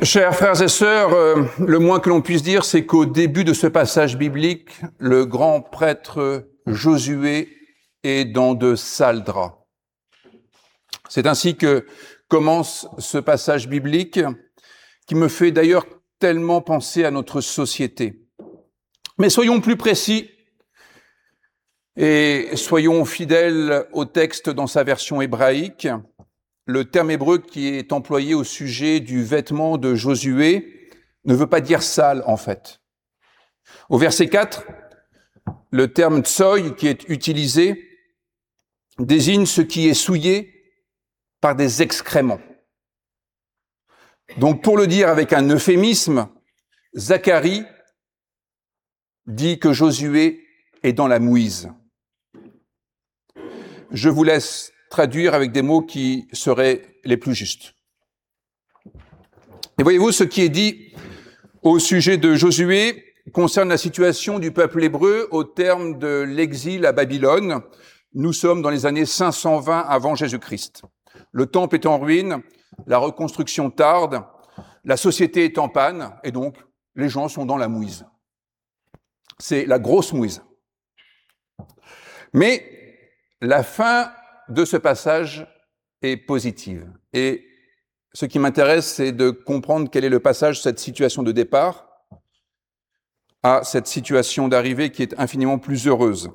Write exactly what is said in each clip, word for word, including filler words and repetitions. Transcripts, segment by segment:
Chers frères et sœurs, euh, le moins que l'on puisse dire, c'est qu'au début de ce passage biblique, le grand prêtre Josué est dans de sales draps. C'est ainsi que commence ce passage biblique, qui me fait d'ailleurs tellement penser à notre société. Mais soyons plus précis et soyons fidèles au texte dans sa version hébraïque. Le terme hébreu qui est employé au sujet du vêtement de Josué ne veut pas dire sale, en fait. Au verset quatre, le terme tsoy qui est utilisé désigne ce qui est souillé par des excréments. Donc, pour le dire avec un euphémisme, Zacharie dit que Josué est dans la mouise. Je vous laisse traduire avec des mots qui seraient les plus justes. Et voyez-vous, ce qui est dit au sujet de Josué concerne la situation du peuple hébreu au terme de l'exil à Babylone. Nous sommes dans les années cinq cent vingt avant Jésus-Christ. Le temple est en ruine, la reconstruction tarde, la société est en panne, et donc les gens sont dans la mouise. C'est la grosse mouise. Mais la fin de ce passage est positive. Et ce qui m'intéresse, c'est de comprendre quel est le passage de cette situation de départ à cette situation d'arrivée qui est infiniment plus heureuse.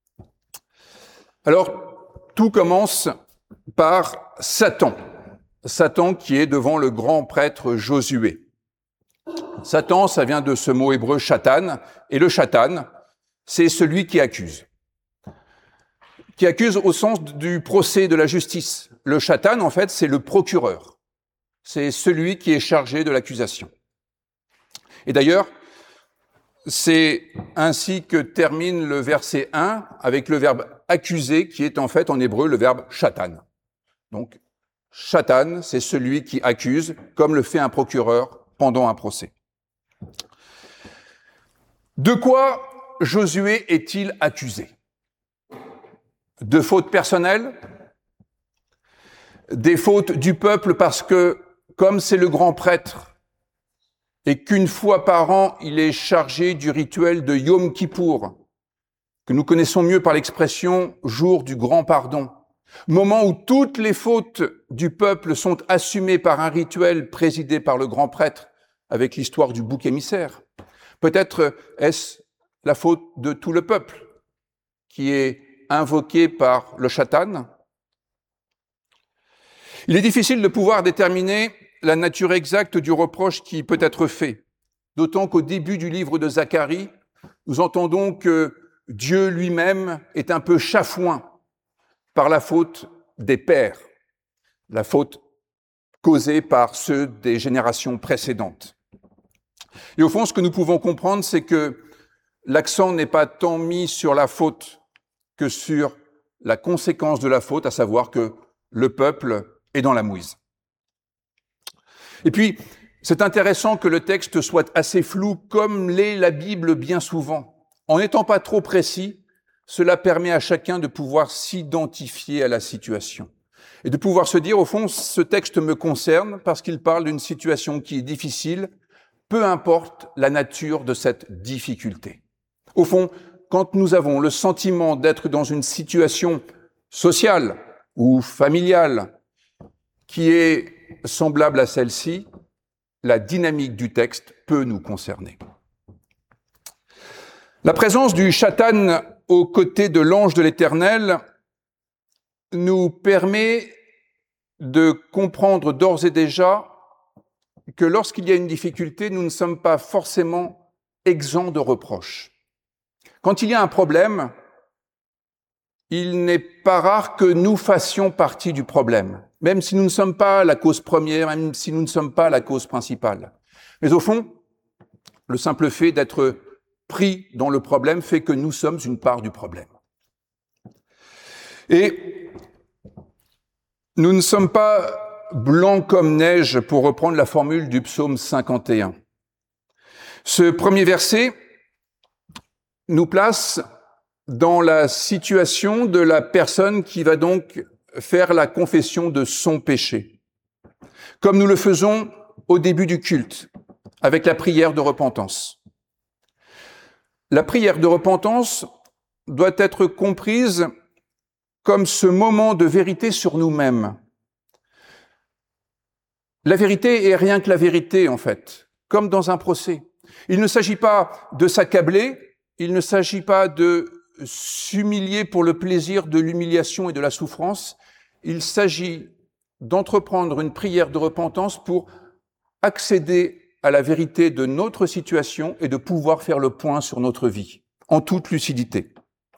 Alors, tout commence par Satan. Satan qui est devant le grand prêtre Josué. Satan, ça vient de ce mot hébreu shatan, et le shatan, c'est celui qui accuse. Qui accuse au sens du procès de la justice. Le shatan, en fait, c'est le procureur. C'est celui qui est chargé de l'accusation. Et d'ailleurs, c'est ainsi que termine le verset un avec le verbe accuser, qui est en fait en hébreu le verbe shatan. Donc, shatan, c'est celui qui accuse, comme le fait un procureur pendant un procès. De quoi Josué est-il accusé ? De fautes personnelles, des fautes du peuple parce que, comme c'est le grand prêtre, et qu'une fois par an, il est chargé du rituel de Yom Kippour, que nous connaissons mieux par l'expression « jour du grand pardon », moment où toutes les fautes du peuple sont assumées par un rituel présidé par le grand prêtre, avec l'histoire du bouc émissaire. Peut-être est-ce la faute de tout le peuple, qui est invoqué par le shatan. Il est difficile de pouvoir déterminer la nature exacte du reproche qui peut être fait, d'autant qu'au début du livre de Zacharie, nous entendons que Dieu lui-même est un peu chafouin par la faute des pères, la faute causée par ceux des générations précédentes. Et au fond, ce que nous pouvons comprendre, c'est que l'accent n'est pas tant mis sur la faute que sur la conséquence de la faute, à savoir que le peuple est dans la mouise. Et puis, c'est intéressant que le texte soit assez flou, comme l'est la Bible bien souvent. En n'étant pas trop précis, cela permet à chacun de pouvoir s'identifier à la situation. Et de pouvoir se dire, au fond, ce texte me concerne parce qu'il parle d'une situation qui est difficile, peu importe la nature de cette difficulté. Au fond, quand nous avons le sentiment d'être dans une situation sociale ou familiale qui est semblable à celle-ci, la dynamique du texte peut nous concerner. La présence du shatan aux côtés de l'ange de l'Éternel nous permet de comprendre d'ores et déjà que lorsqu'il y a une difficulté, nous ne sommes pas forcément exempts de reproches. Quand il y a un problème, il n'est pas rare que nous fassions partie du problème, même si nous ne sommes pas la cause première, même si nous ne sommes pas la cause principale. Mais au fond, le simple fait d'être pris dans le problème fait que nous sommes une part du problème. Et nous ne sommes pas blancs comme neige, pour reprendre la formule du psaume cinquante et un. Ce premier verset nous place dans la situation de la personne qui va donc faire la confession de son péché. Comme nous le faisons au début du culte, avec la prière de repentance. La prière de repentance doit être comprise comme ce moment de vérité sur nous-mêmes. La vérité est rien que la vérité, en fait, comme dans un procès. Il ne s'agit pas de s'accabler, il ne s'agit pas de s'humilier pour le plaisir de l'humiliation et de la souffrance. Il s'agit d'entreprendre une prière de repentance pour accéder à la vérité de notre situation et de pouvoir faire le point sur notre vie, en toute lucidité.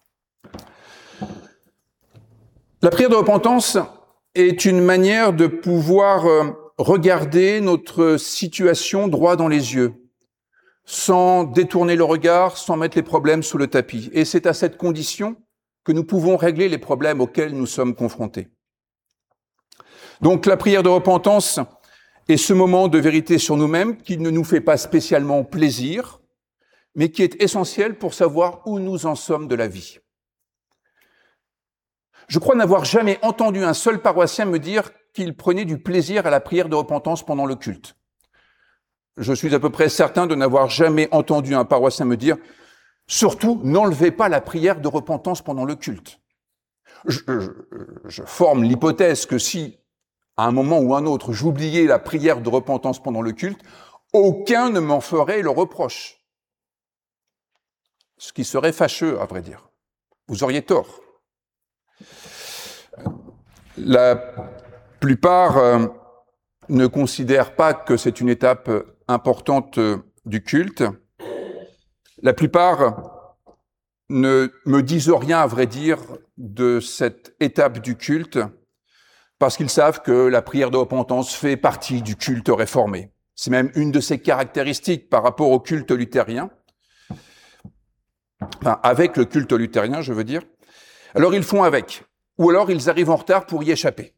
La prière de repentance est une manière de pouvoir regarder notre situation droit dans les yeux, sans détourner le regard, sans mettre les problèmes sous le tapis. Et c'est à cette condition que nous pouvons régler les problèmes auxquels nous sommes confrontés. Donc la prière de repentance est ce moment de vérité sur nous-mêmes qui ne nous fait pas spécialement plaisir, mais qui est essentiel pour savoir où nous en sommes de la vie. Je crois n'avoir jamais entendu un seul paroissien me dire qu'il prenait du plaisir à la prière de repentance pendant le culte. Je suis à peu près certain de n'avoir jamais entendu un paroissien me dire « Surtout, n'enlevez pas la prière de repentance pendant le culte ». Je, je, je forme l'hypothèse que si, à un moment ou un autre, j'oubliais la prière de repentance pendant le culte, aucun ne m'en ferait le reproche. Ce qui serait fâcheux, à vrai dire. Vous auriez tort. La plupart euh, ne considèrent pas que c'est une étape importante euh, du culte. La plupart ne me disent rien, à vrai dire, de cette étape du culte, parce qu'ils savent que la prière de repentance fait partie du culte réformé. C'est même une de ses caractéristiques par rapport au culte luthérien, enfin, avec le culte luthérien, je veux dire. Alors ils font avec, ou alors ils arrivent en retard pour y échapper.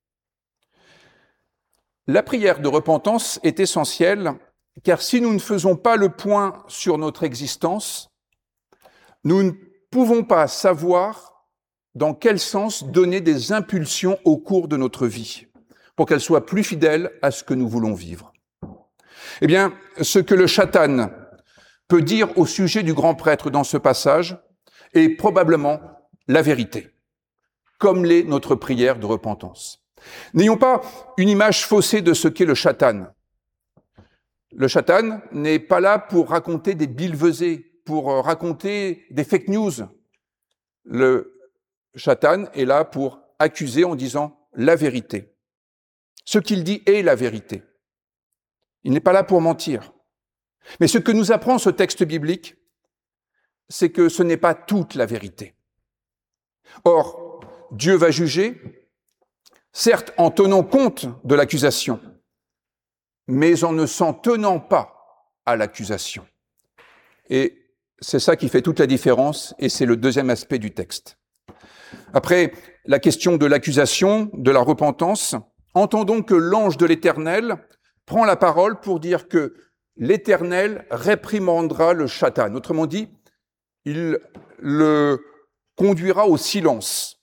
La prière de repentance est essentielle, car si nous ne faisons pas le point sur notre existence, nous ne pouvons pas savoir dans quel sens donner des impulsions au cours de notre vie, pour qu'elles soient plus fidèles à ce que nous voulons vivre. Eh bien, ce que le Chatan peut dire au sujet du grand prêtre dans ce passage est probablement la vérité, comme l'est notre prière de repentance. N'ayons pas une image faussée de ce qu'est le Chatan. Le Chatan n'est pas là pour raconter des billevesées, pour raconter des fake news. Le Chatan est là pour accuser en disant la vérité. Ce qu'il dit est la vérité. Il n'est pas là pour mentir. Mais ce que nous apprend ce texte biblique, c'est que ce n'est pas toute la vérité. Or, Dieu va juger, certes en tenant compte de l'accusation, mais en ne s'en tenant pas à l'accusation. Et c'est ça qui fait toute la différence, et c'est le deuxième aspect du texte. Après la question de l'accusation, de la repentance, entendons que l'ange de l'Éternel prend la parole pour dire que l'Éternel réprimandera le Chatan. Autrement dit, il le conduira au silence.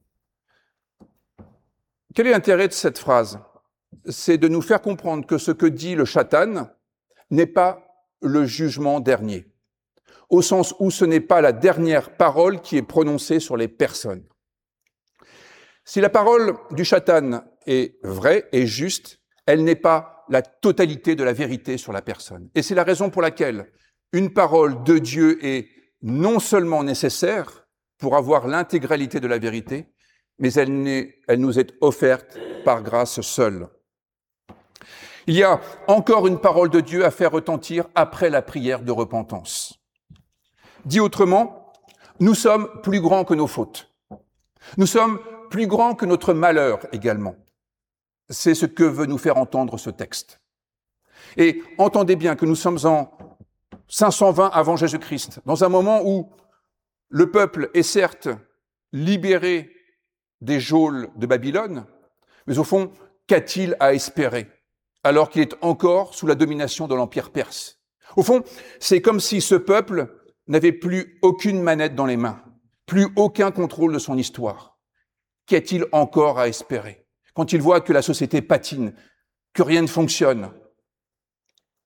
Quel est l'intérêt de cette phrase? C'est de nous faire comprendre que ce que dit le Chatan n'est pas le jugement dernier, au sens où ce n'est pas la dernière parole qui est prononcée sur les personnes. Si la parole du Chatan est vraie et juste, elle n'est pas la totalité de la vérité sur la personne. Et c'est la raison pour laquelle une parole de Dieu est non seulement nécessaire pour avoir l'intégralité de la vérité, mais elle, n'est, elle nous est offerte par grâce seule. Il y a encore une parole de Dieu à faire retentir après la prière de repentance. Dit autrement, nous sommes plus grands que nos fautes. Nous sommes plus grands que notre malheur également. C'est ce que veut nous faire entendre ce texte. Et entendez bien que nous sommes en cinq cent vingt avant Jésus-Christ, dans un moment où le peuple est certes libéré des geôles de Babylone, mais au fond, qu'a-t-il à espérer alors qu'il est encore sous la domination de l'Empire perse? Au fond, c'est comme si ce peuple n'avait plus aucune manette dans les mains, plus aucun contrôle de son histoire. Qu'a-t-il encore à espérer quand il voit que la société patine, que rien ne fonctionne,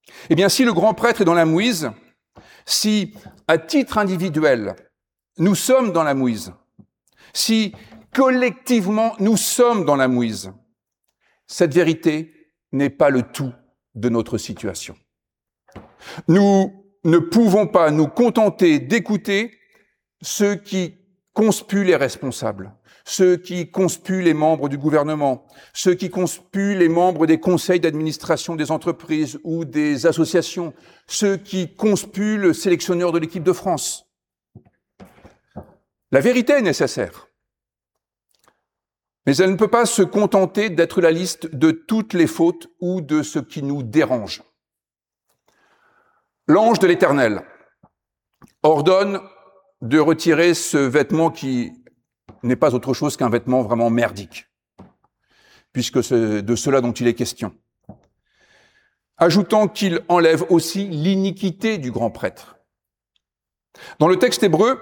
Eh bien, si le grand prêtre est dans la mouise, si, à titre individuel, nous sommes dans la mouise, si, collectivement, nous sommes dans la mouise, cette vérité n'est pas le tout de notre situation. Nous ne pouvons pas nous contenter d'écouter ceux qui conspuent les responsables, ceux qui conspuent les membres du gouvernement, ceux qui conspuent les membres des conseils d'administration des entreprises ou des associations, ceux qui conspuent le sélectionneur de l'équipe de France. La vérité est nécessaire, mais elle ne peut pas se contenter d'être la liste de toutes les fautes ou de ce qui nous dérange. L'ange de l'Éternel ordonne de retirer ce vêtement qui n'est pas autre chose qu'un vêtement vraiment merdique, puisque c'est de cela dont il est question. Ajoutant qu'il enlève aussi l'iniquité du grand prêtre. Dans le texte hébreu,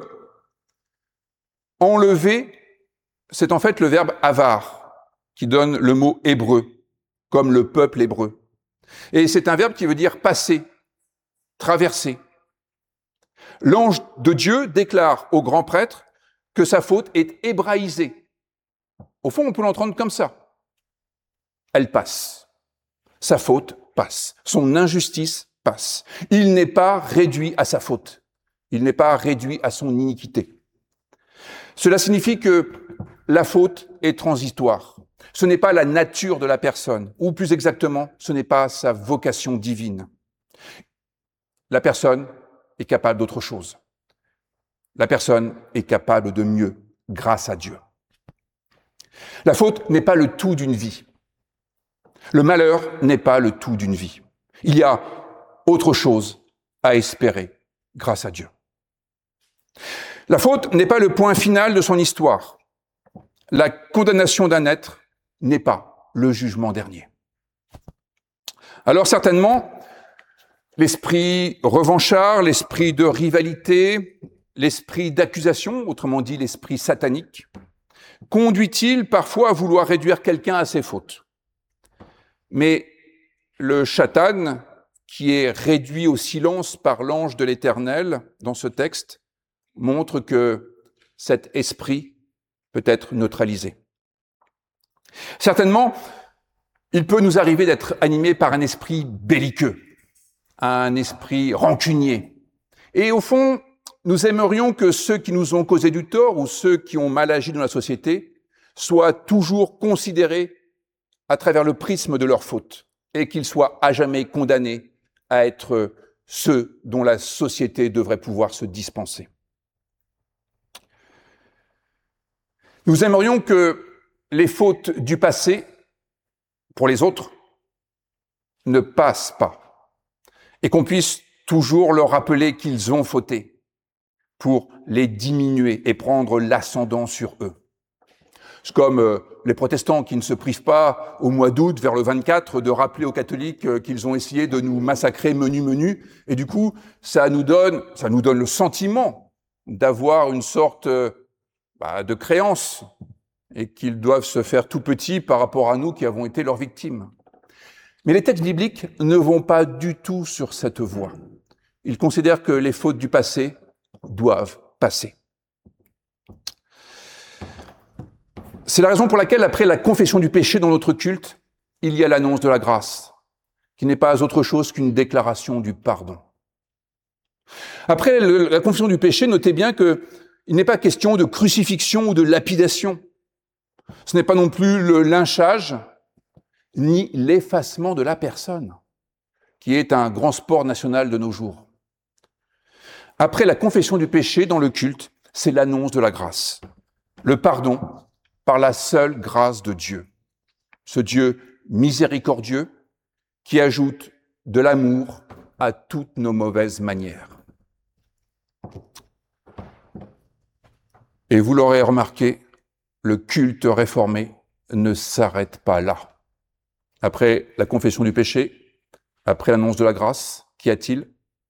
enlever, c'est en fait le verbe avar, qui donne le mot hébreu, comme le peuple hébreu. Et c'est un verbe qui veut dire passer, traverser. L'ange de Dieu déclare au grand prêtre que sa faute est hébraïsée. Au fond, on peut l'entendre comme ça. Elle passe. Sa faute passe. Son injustice passe. Il n'est pas réduit à sa faute. Il n'est pas réduit à son iniquité. Cela signifie que la faute est transitoire. Ce n'est pas la nature de la personne, ou plus exactement, ce n'est pas sa vocation divine. La personne est capable d'autre chose. La personne est capable de mieux, grâce à Dieu. La faute n'est pas le tout d'une vie. Le malheur n'est pas le tout d'une vie. Il y a autre chose à espérer, grâce à Dieu. La faute n'est pas le point final de son histoire. La condamnation d'un être n'est pas le jugement dernier. Alors certainement, l'esprit revanchard, l'esprit de rivalité, l'esprit d'accusation, autrement dit l'esprit satanique, conduit-il parfois à vouloir réduire quelqu'un à ses fautes. Mais le Satan, qui est réduit au silence par l'ange de l'Éternel dans ce texte, montre que cet esprit peut être neutralisé. Certainement, il peut nous arriver d'être animé par un esprit belliqueux, un esprit rancunier. Et au fond, nous aimerions que ceux qui nous ont causé du tort ou ceux qui ont mal agi dans la société soient toujours considérés à travers le prisme de leur faute et qu'ils soient à jamais condamnés à être ceux dont la société devrait pouvoir se dispenser. Nous aimerions que les fautes du passé, pour les autres, ne passent pas et qu'on puisse toujours leur rappeler qu'ils ont fauté pour les diminuer et prendre l'ascendant sur eux. C'est comme euh, les protestants qui ne se privent pas au mois d'août, vers le vingt-quatre, de rappeler aux catholiques euh, qu'ils ont essayé de nous massacrer menu menu, et du coup, ça nous donne, ça nous donne le sentiment d'avoir une sorte euh, bah, de créance, et qu'ils doivent se faire tout petits par rapport à nous qui avons été leurs victimes. Mais les textes bibliques ne vont pas du tout sur cette voie. Ils considèrent que les fautes du passé doivent passer. C'est la raison pour laquelle, après la confession du péché dans notre culte, il y a l'annonce de la grâce, qui n'est pas autre chose qu'une déclaration du pardon. Après le, la confession du péché, notez bien qu'il n'est pas question de crucifixion ou de lapidation. Ce n'est pas non plus le lynchage, ni l'effacement de la personne, qui est un grand sport national de nos jours. Après la confession du péché dans le culte, c'est l'annonce de la grâce, le pardon par la seule grâce de Dieu. Ce Dieu miséricordieux qui ajoute de l'amour à toutes nos mauvaises manières. Et vous l'aurez remarqué, le culte réformé ne s'arrête pas là. Après la confession du péché, après l'annonce de la grâce, qu'y a-t-il ?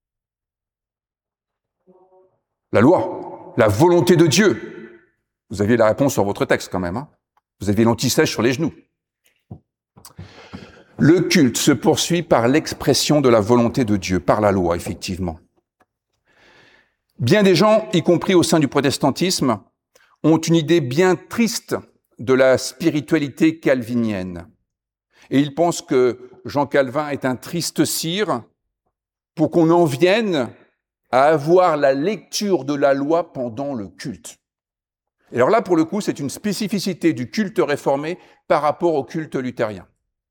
La loi, la volonté de Dieu. Vous aviez la réponse sur votre texte quand même. Hein ? Vous aviez l'anti-sèche sur les genoux. Le culte se poursuit par l'expression de la volonté de Dieu, par la loi, effectivement. Bien des gens, y compris au sein du protestantisme, ont une idée bien triste de la spiritualité calvinienne. Et ils pensent que Jean Calvin est un triste cire pour qu'on en vienne à avoir la lecture de la loi pendant le culte. Et alors là, pour le coup, c'est une spécificité du culte réformé par rapport au culte luthérien.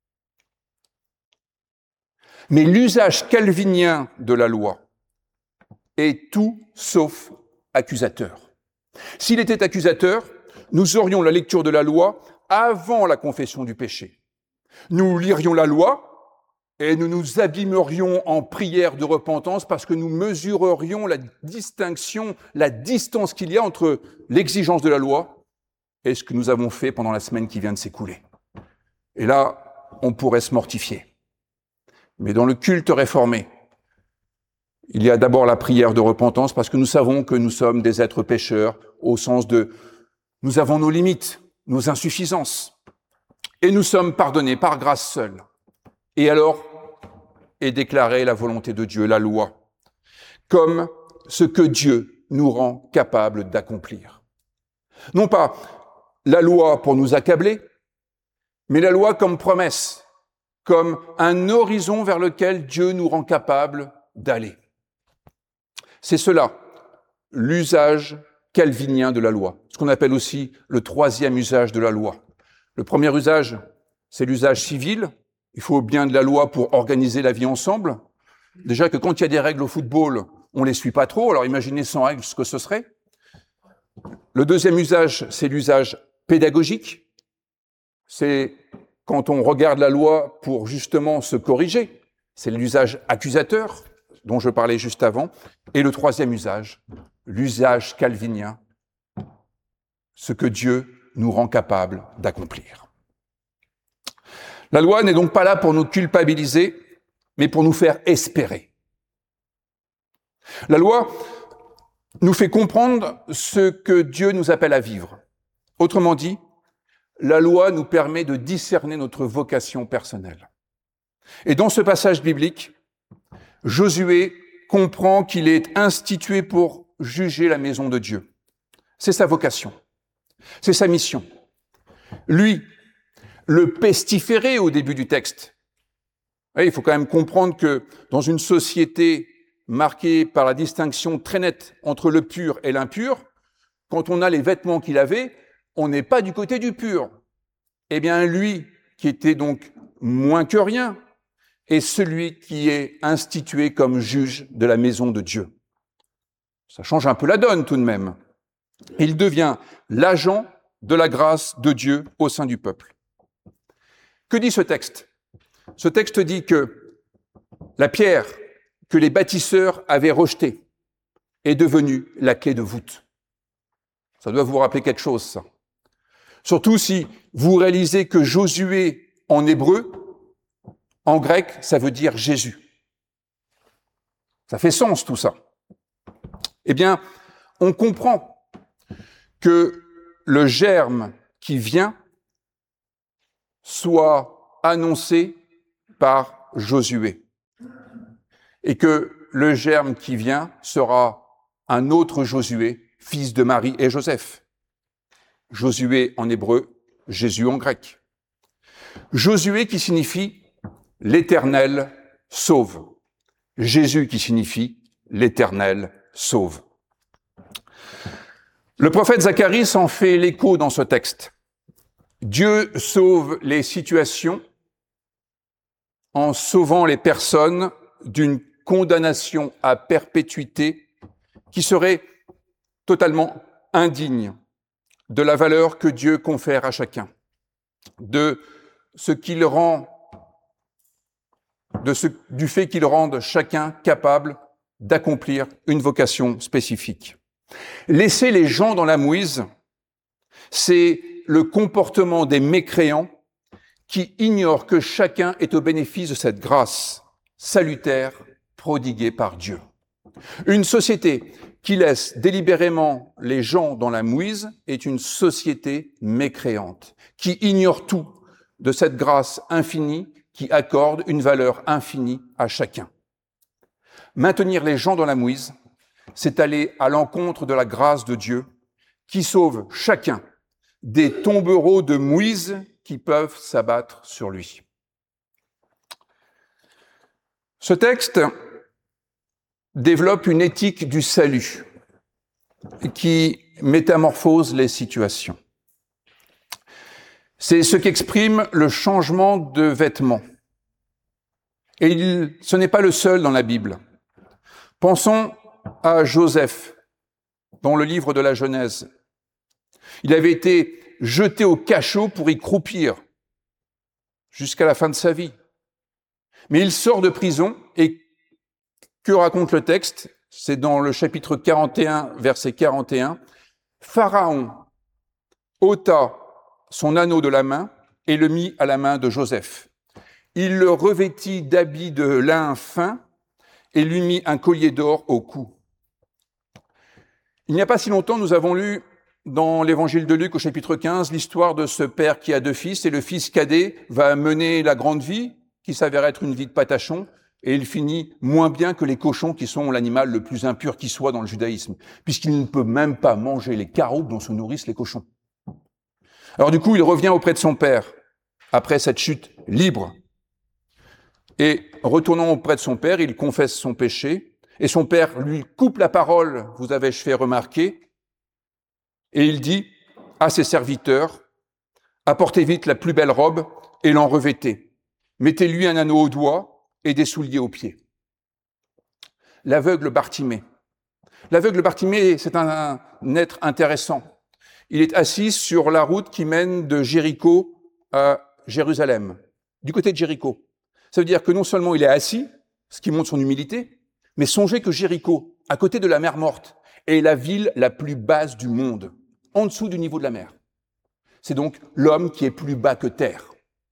Mais l'usage calvinien de la loi est tout sauf accusateur. S'il était accusateur, nous aurions la lecture de la loi avant la confession du péché. Nous lirions la loi et nous nous abîmerions en prière de repentance parce que nous mesurerions la distinction, la distance qu'il y a entre l'exigence de la loi et ce que nous avons fait pendant la semaine qui vient de s'écouler. Et là, on pourrait se mortifier. Mais dans le culte réformé, il y a d'abord la prière de repentance parce que nous savons que nous sommes des êtres pécheurs au sens de nous avons nos limites, nos insuffisances et nous sommes pardonnés par grâce seule. Et alors est déclarée la volonté de Dieu, la loi, comme ce que Dieu nous rend capables d'accomplir. Non pas la loi pour nous accabler, mais la loi comme promesse, comme un horizon vers lequel Dieu nous rend capables d'aller. C'est cela, l'usage calvinien de la loi, ce qu'on appelle aussi le troisième usage de la loi. Le premier usage, c'est l'usage civil. Il faut bien de la loi pour organiser la vie ensemble. Déjà que quand il y a des règles au football, on les suit pas trop, alors imaginez sans règles ce que ce serait. Le deuxième usage, c'est l'usage pédagogique. C'est quand on regarde la loi pour justement se corriger. C'est l'usage accusateur, dont je parlais juste avant. Et le troisième usage, l'usage calvinien, ce que Dieu nous rend capables d'accomplir. La loi n'est donc pas là pour nous culpabiliser, mais pour nous faire espérer. La loi nous fait comprendre ce que Dieu nous appelle à vivre. Autrement dit, la loi nous permet de discerner notre vocation personnelle. Et dans ce passage biblique, Josué comprend qu'il est institué pour juger la maison de Dieu. C'est sa vocation, c'est sa mission. Lui, le pestiféré au début du texte. Et il faut quand même comprendre que dans une société marquée par la distinction très nette entre le pur et l'impur, quand on a les vêtements qu'il avait, on n'est pas du côté du pur. Eh bien, lui, qui était donc moins que rien, est celui qui est institué comme juge de la maison de Dieu. Ça change un peu la donne tout de même. Il devient l'agent de la grâce de Dieu au sein du peuple. Que dit ce texte? Ce texte dit que la pierre que les bâtisseurs avaient rejetée est devenue la clé de voûte. Ça doit vous rappeler quelque chose, ça. Surtout si vous réalisez que Josué, en hébreu, en grec, ça veut dire Jésus. Ça fait sens, tout ça. Eh bien, on comprend que le germe qui vient soit annoncé par Josué et que le germe qui vient sera un autre Josué, fils de Marie et Joseph. Josué en hébreu, Jésus en grec. Josué qui signifie l'Éternel sauve. Jésus qui signifie l'Éternel sauve. Le prophète Zacharie s'en fait l'écho dans ce texte. Dieu sauve les situations en sauvant les personnes d'une condamnation à perpétuité qui serait totalement indigne de la valeur que Dieu confère à chacun, de ce qu'il rend, de ce, du fait qu'il rende chacun capable d'accomplir une vocation spécifique. Laisser les gens dans la mouise, c'est le comportement des mécréants qui ignorent que chacun est au bénéfice de cette grâce salutaire prodiguée par Dieu. Une société qui laisse délibérément les gens dans la mouise est une société mécréante, qui ignore tout de cette grâce infinie qui accorde une valeur infinie à chacun. Maintenir les gens dans la mouise, c'est aller à l'encontre de la grâce de Dieu qui sauve chacun des tombereaux de mouise qui peuvent s'abattre sur lui. Ce texte développe une éthique du salut qui métamorphose les situations. C'est ce qu'exprime le changement de vêtements. Et il, ce n'est pas le seul dans la Bible. Pensons à Joseph, dans le livre de la Genèse. Il avait été jeté au cachot pour y croupir jusqu'à la fin de sa vie. Mais il sort de prison et que raconte le texte? C'est dans le chapitre quarante et un, verset quarante et un. Pharaon ôta son anneau de la main et le mit à la main de Joseph. Il le revêtit d'habits de lin fin et lui mit un collier d'or au cou. Il n'y a pas si longtemps, nous avons lu dans l'évangile de Luc au chapitre quinze l'histoire de ce père qui a deux fils et le fils cadet va mener la grande vie qui s'avère être une vie de patachon et il finit moins bien que les cochons qui sont l'animal le plus impur qui soit dans le judaïsme puisqu'il ne peut même pas manger les carottes dont se nourrissent les cochons. Alors du coup, il revient auprès de son père après cette chute libre et retournant auprès de son père, il confesse son péché et son père lui coupe la parole, vous avez-je fait remarquer, et il dit à ses serviteurs, apportez vite la plus belle robe et l'en revêtez. Mettez-lui un anneau au doigt et des souliers aux pieds. L'aveugle Bartimée. L'aveugle Bartimée, c'est un, un être intéressant. Il est assis sur la route qui mène de Jéricho à Jérusalem, du côté de Jéricho. Ça veut dire que non seulement il est assis, ce qui montre son humilité, mais songez que Jéricho, à côté de la mer Morte, est la ville la plus basse du monde, en dessous du niveau de la mer. C'est donc l'homme qui est plus bas que terre.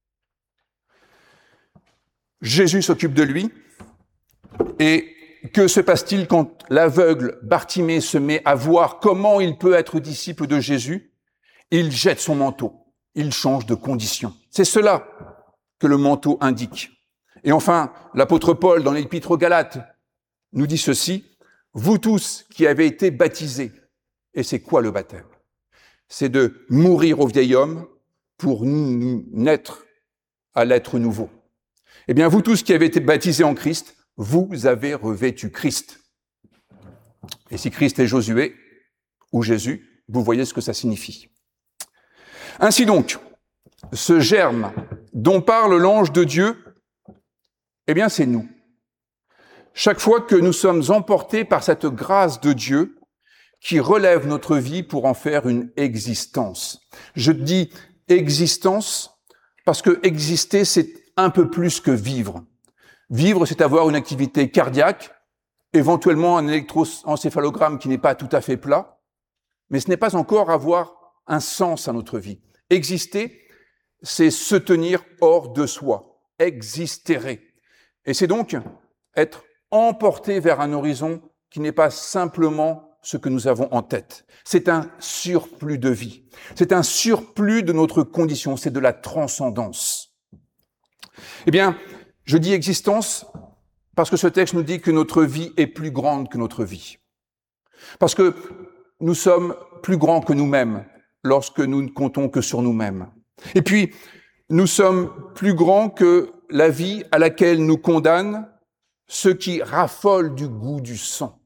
Jésus s'occupe de lui, et que se passe-t-il quand l'aveugle Bartimée se met à voir comment il peut être disciple de Jésus? Il jette son manteau, il change de condition. C'est cela que le manteau indique. Et enfin, l'apôtre Paul, dans l'épître aux Galates, nous dit ceci, « Vous tous qui avez été baptisés », et c'est quoi le baptême? C'est de mourir au vieil homme pour naître à l'être nouveau. Eh bien, vous tous qui avez été baptisés en Christ, vous avez revêtu Christ. Et si Christ est Josué ou Jésus, vous voyez ce que ça signifie. Ainsi donc, ce germe dont parle l'ange de Dieu, eh bien, c'est nous. Chaque fois que nous sommes emportés par cette grâce de Dieu qui relève notre vie pour en faire une existence. Je dis existence parce que exister, c'est un peu plus que vivre. Vivre, c'est avoir une activité cardiaque, éventuellement un électroencéphalogramme qui n'est pas tout à fait plat, mais ce n'est pas encore avoir un sens à notre vie. Exister, c'est se tenir hors de soi, existérer. Et c'est donc être emporté vers un horizon qui n'est pas simplement ce que nous avons en tête. C'est un surplus de vie. C'est un surplus de notre condition. C'est de la transcendance. Eh bien, je dis existence parce que ce texte nous dit que notre vie est plus grande que notre vie. Parce que nous sommes plus grands que nous-mêmes lorsque nous ne comptons que sur nous-mêmes. Et puis, nous sommes plus grands que la vie à laquelle nous condamnent ceux qui raffolent du goût du sang.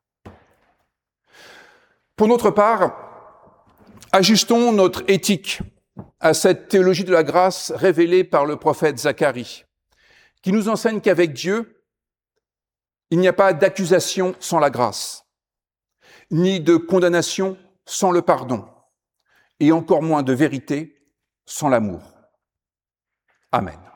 Pour notre part, ajustons notre éthique à cette théologie de la grâce révélée par le prophète Zacharie, qui nous enseigne qu'avec Dieu, il n'y a pas d'accusation sans la grâce, ni de condamnation sans le pardon, et encore moins de vérité sans l'amour. Amen.